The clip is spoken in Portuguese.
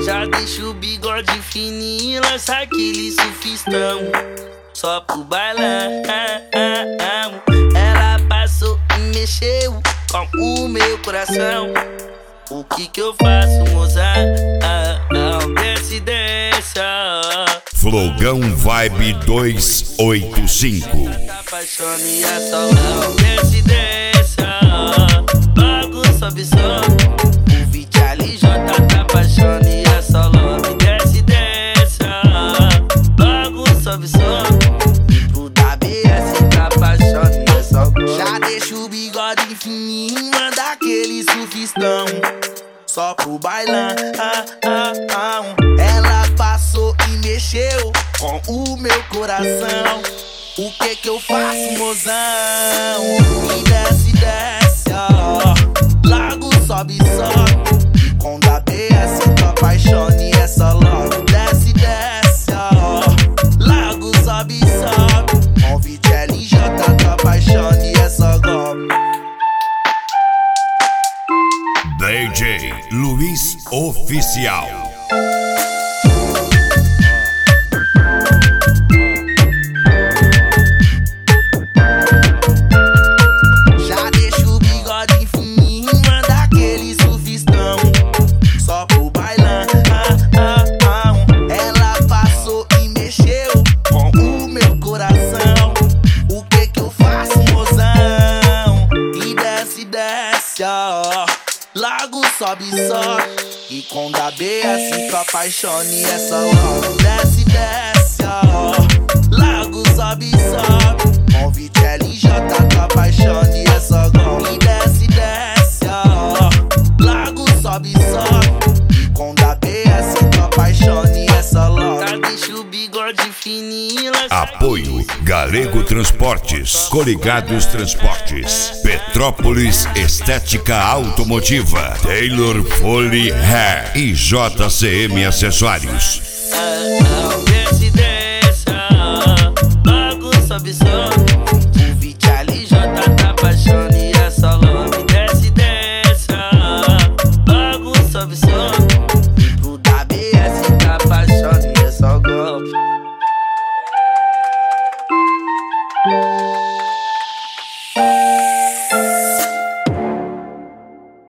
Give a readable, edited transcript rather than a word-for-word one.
Já deixa o bigode fininho e lança aquele surfistão. Só pro bailão. Ela passou e mexeu com o meu coração. O que eu faço, moça? Desce, desce. Flogão Vibe 285. Apaixone e é só desce, desce. Logo sobe, sobe. O Vitali J tá apaixone e é só love. Desce, desce. Logo sobe, sobe. E pro WS tá apaixone e é só love. Já deixa o bigode fininho, manda aquele surfistão. Só pro bailão. Ela passou e mexeu com o meu coração. O que eu faço, mozão? E desce, desce, ó. Lago sobe, sobe. E com WS tô apaixone, é só love. Desce, desce, ó. Lago sobe, sobe. Com Vitali J tô apaixone, é só golpe. DJ Luiz Oficial. Já deixa o bigode fininho, manda aquele surfistão. Só pro bailão. Ela passou e mexeu com o meu coração. O que eu faço, mozão? E desce, desce, ó. Lago sobe, sobe. E com WS tô apaixone, é só logo. Desce, desce, ó. Lago sobe, sobe. Com Vitali J tô apaixone, é só gol. E desce, desce, ó. Lago sobe, sobe. E com WS tô apaixone, é só logo. Já deixa o bigode fininho. Apoio Galego Transportes, Coligados Transportes, Petrópolis Estética Automotiva, Taylor Foley Hair e JCM Acessórios. Desce, desce, logo sobe, sobe.